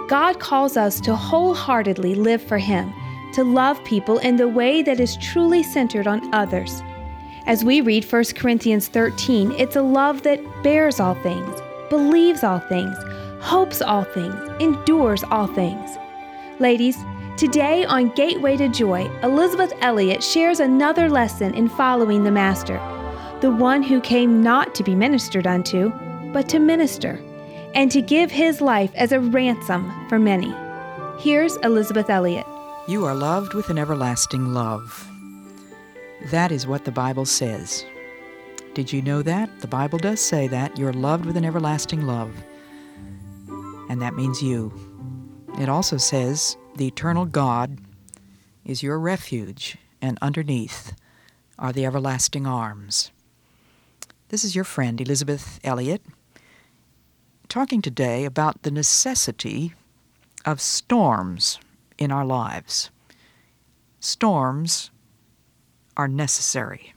God calls us to wholeheartedly live for Him, to love people in the way that is truly centered on others. As we read 1 Corinthians 13, it's a love that bears all things, believes all things, hopes all things, endures all things. Ladies, today on Gateway to Joy, Elisabeth Elliot shares another lesson in following the Master, the one who came not to be ministered unto, but to minister, and to give His life as a ransom for many. Here's Elisabeth Elliot. You are loved with an everlasting love. That is what the Bible says. Did you know that? The Bible does say that. You're loved with an everlasting love. And that means you. It also says the eternal God is your refuge, and underneath are the everlasting arms. This is your friend, Elisabeth Elliot, talking today about the necessity of storms in our lives. Storms are necessary.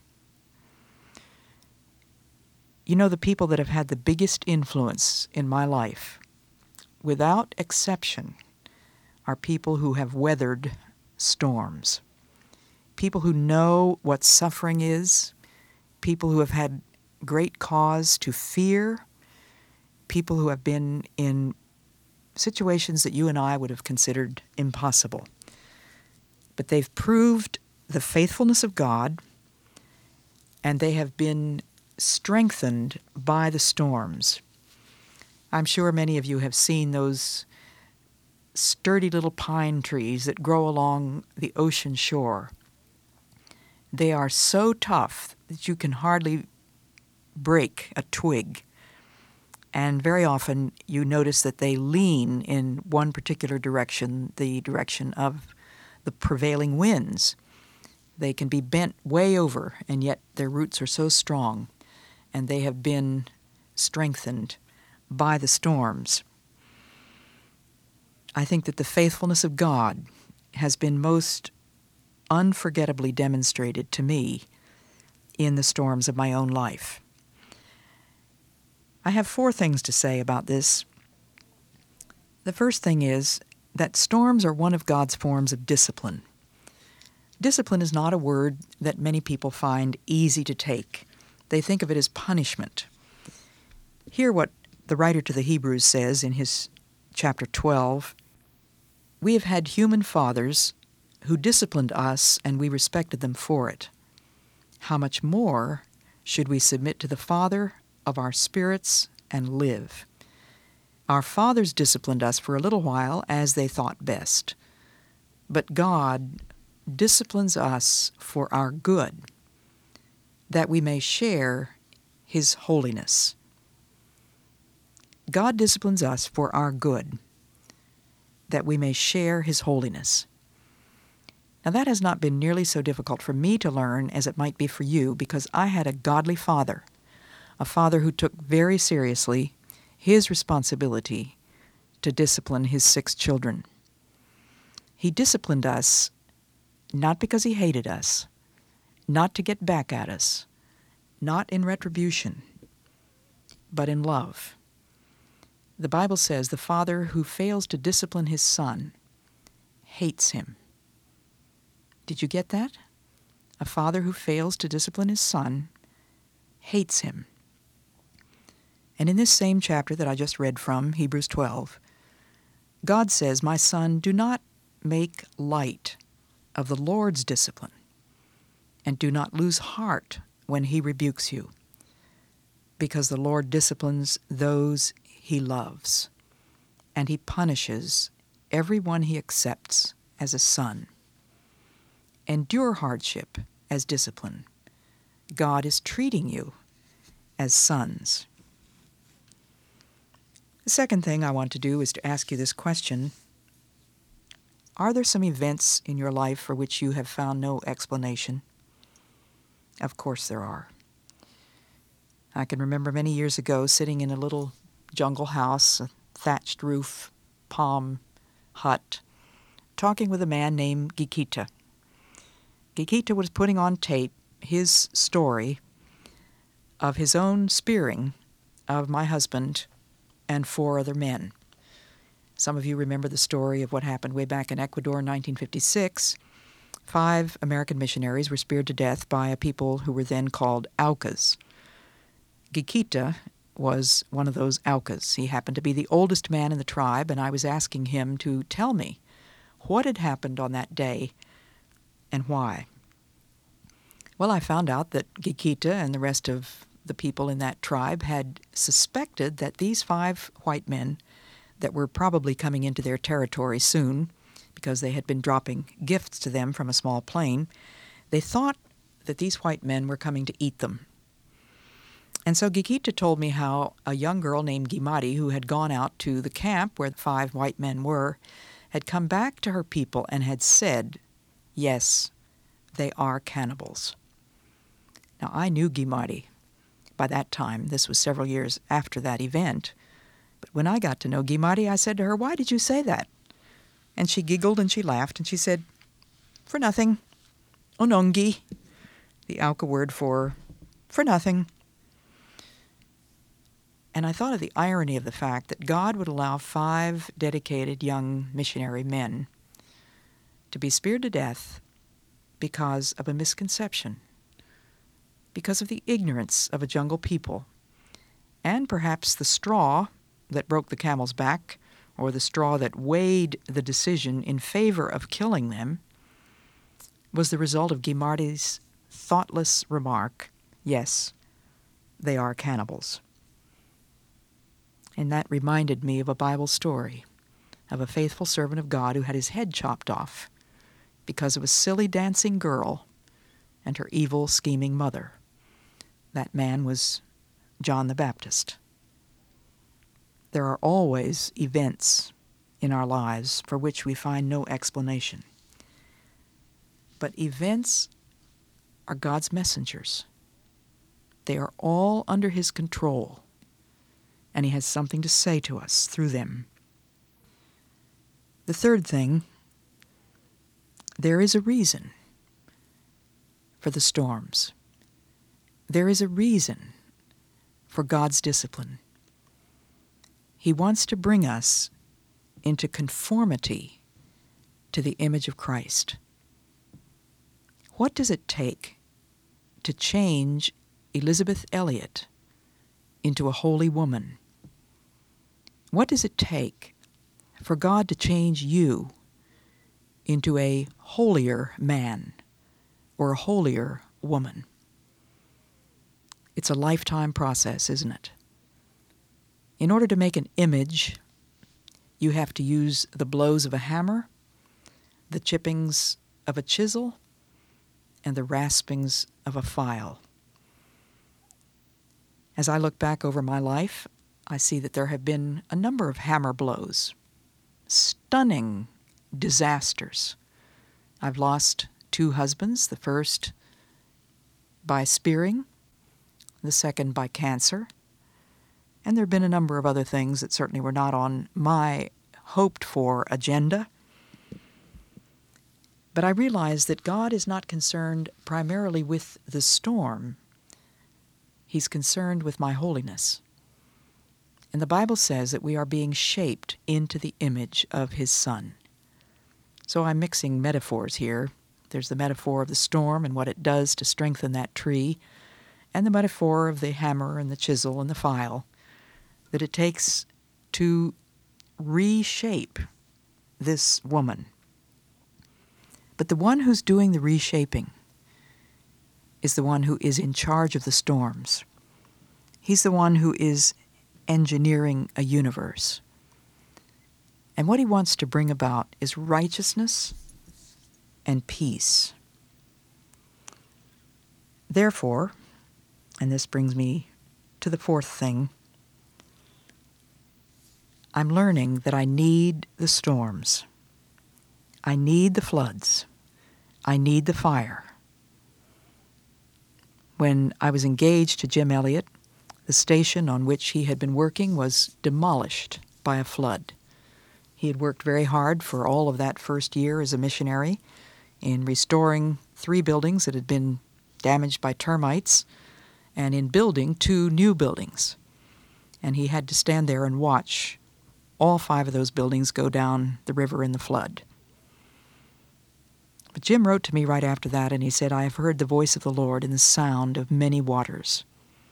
You know, the people that have had the biggest influence in my life, without exception, are people who have weathered storms. People who know what suffering is, people who have had great cause to fear, people who have been in situations that you and I would have considered impossible. But they've proved the faithfulness of God, and they have been strengthened by the storms. I'm sure many of you have seen those sturdy little pine trees that grow along the ocean shore. They are so tough that you can hardly break a twig. And very often you notice that they lean in one particular direction, the direction of the prevailing winds. They can be bent way over, and yet their roots are so strong, and they have been strengthened by the storms. I think that the faithfulness of God has been most unforgettably demonstrated to me in the storms of my own life. I have 4 things to say about this. The first thing is that storms are one of God's forms of discipline. Discipline is not a word that many people find easy to take. They think of it as punishment. Hear what the writer to the Hebrews says in his chapter 12. We have had human fathers who disciplined us, and we respected them for it. How much more should we submit to the Father of our spirits and live? Our fathers disciplined us for a little while as they thought best. But God disciplines us for our good, that we may share His holiness. God disciplines us for our good, that we may share His holiness. Now, that has not been nearly so difficult for me to learn as it might be for you, because I had a godly father, a father who took very seriously his responsibility to discipline his 6 children. He disciplined us not because he hated us, not to get back at us, not in retribution, but in love. The Bible says the father who fails to discipline his son hates him. Did you get that? A father who fails to discipline his son hates him. And in this same chapter that I just read from, Hebrews 12, God says, "My son, do not make light of the Lord's discipline, and do not lose heart when He rebukes you, because the Lord disciplines those He loves, and He punishes everyone He accepts as a son. Endure hardship as discipline. God is treating you as sons." The second thing I want to do is to ask you this question. Are there some events in your life for which you have found no explanation? Of course there are. I can remember many years ago sitting in a little jungle house, a thatched roof, palm hut, talking with a man named Gikita. Gikita was putting on tape his story of his own spearing of my husband and 4 other men. Some of you remember the story of what happened way back in Ecuador in 1956. 5 American missionaries were speared to death by a people who were then called Aucas. Gikita was one of those Aucas. He happened to be the oldest man in the tribe, and I was asking him to tell me what had happened on that day and why. Well, I found out that Gikita and the rest of the people in that tribe had suspected that these 5 white men that were probably coming into their territory soon, because they had been dropping gifts to them from a small plane, they thought that these white men were coming to eat them. And so Gikita told me how a young girl named Gimari, who had gone out to the camp where the 5 white men were, had come back to her people and had said, yes, they are cannibals. Now, I knew Gimari by that time. This was several years after that event. But when I got to know Gimari, I said to her, why did you say that? And she giggled and she laughed and she said, for nothing. Onongi, the Auca word for nothing. And I thought of the irony of the fact that God would allow 5 dedicated young missionary men to be speared to death because of a misconception, because of the ignorance of a jungle people, and perhaps the straw that broke the camel's back, or the straw that weighed the decision in favor of killing them, was the result of Gimari's thoughtless remark, yes, they are cannibals. And that reminded me of a Bible story of a faithful servant of God who had his head chopped off because of a silly dancing girl and her evil, scheming mother. That man was John the Baptist. There are always events in our lives for which we find no explanation. But events are God's messengers. They are all under His control, and He has something to say to us through them. The third thing, there is a reason for the storms. There is a reason for God's discipline. He wants to bring us into conformity to the image of Christ. What does it take to change Elizabeth Elliot into a holy woman? What does it take for God to change you into a holier man or a holier woman? It's a lifetime process, isn't it? In order to make an image, you have to use the blows of a hammer, the chippings of a chisel, and the raspings of a file. As I look back over my life, I see that there have been a number of hammer blows, stunning disasters. I've lost 2 husbands, the first by spearing, the second by cancer. And there have been a number of other things that certainly were not on my hoped-for agenda. But I realize that God is not concerned primarily with the storm. He's concerned with my holiness. And the Bible says that we are being shaped into the image of His Son. So I'm mixing metaphors here. There's the metaphor of the storm and what it does to strengthen that tree, and the metaphor of the hammer and the chisel and the file that it takes to reshape this woman. But the one who's doing the reshaping is the one who is in charge of the storms. He's the one who is engineering a universe. And what He wants to bring about is righteousness and peace. Therefore, and this brings me to the fourth thing, I'm learning that I need the storms. I need the floods. I need the fire. When I was engaged to Jim Elliot, the station on which he had been working was demolished by a flood. He had worked very hard for all of that first year as a missionary in restoring 3 buildings that had been damaged by termites and in building 2 new buildings. And he had to stand there and watch all 5 of those buildings go down the river in the flood. But Jim wrote to me right after that, and he said, "I have heard the voice of the Lord in the sound of many waters."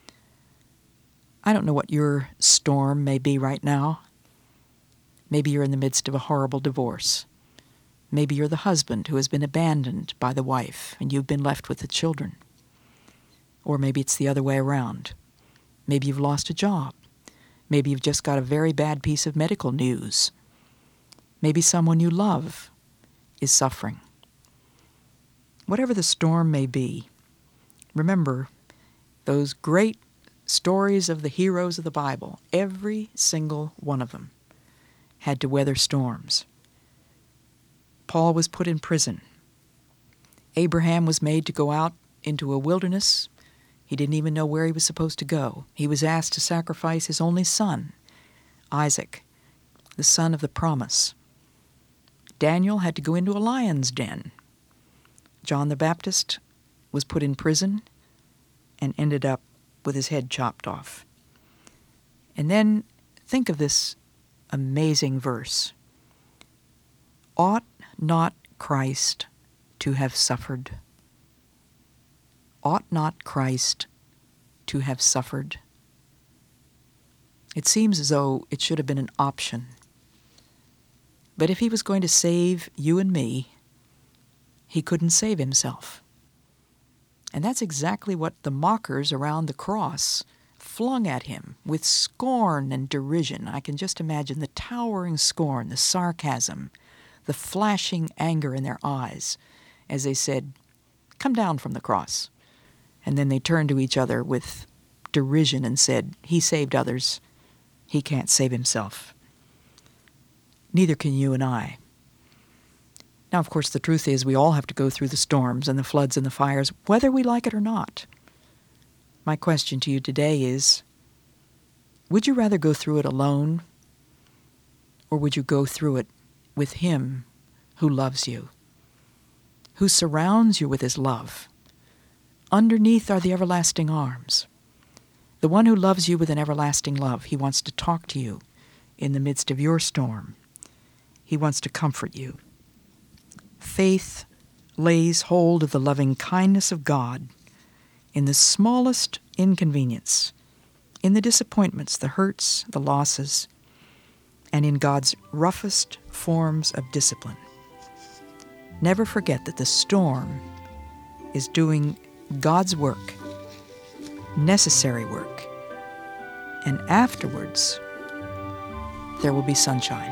I don't know what your storm may be right now. Maybe you're in the midst of a horrible divorce. Maybe you're the husband who has been abandoned by the wife and you've been left with the children. Or maybe it's the other way around. Maybe you've lost a job. Maybe you've just got a very bad piece of medical news. Maybe someone you love is suffering. Whatever the storm may be, remember those great stories of the heroes of the Bible. Every single one of them had to weather storms. Paul was put in prison. Abraham was made to go out into a wilderness. He didn't even know where he was supposed to go. He was asked to sacrifice his only son, Isaac, the son of the promise. Daniel had to go into a lion's den. John the Baptist was put in prison and ended up with his head chopped off. And then think of this amazing verse. Ought not Christ to have suffered? Ought not Christ to have suffered? It seems as though it should have been an option. But if he was going to save you and me, he couldn't save himself. And that's exactly what the mockers around the cross flung at him with scorn and derision. I can just imagine the towering scorn, the sarcasm, the flashing anger in their eyes as they said, "Come down from the cross." And then they turned to each other with derision and said, "He saved others. He can't save himself. Neither can you and I." Now, of course, the truth is we all have to go through the storms and the floods and the fires, whether we like it or not. My question to you today is, would you rather go through it alone, or would you go through it with Him who loves you, who surrounds you with His love? Underneath are the everlasting arms. The one who loves you with an everlasting love. He wants to talk to you in the midst of your storm. He wants to comfort you. Faith lays hold of the loving kindness of God in the smallest inconvenience, in the disappointments, the hurts, the losses, and in God's roughest forms of discipline. Never forget that the storm is doing God's work, necessary work, and afterwards there will be sunshine.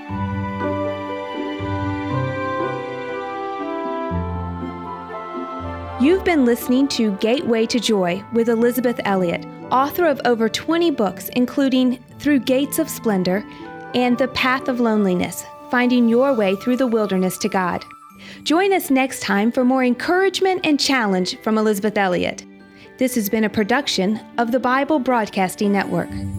You've been listening to Gateway to Joy with Elisabeth Elliot, author of over 20 books, including Through Gates of Splendor and The Path of Loneliness, Finding Your Way Through the Wilderness to God. Join us next time for more encouragement and challenge from Elisabeth Elliot. This has been a production of the Bible Broadcasting Network.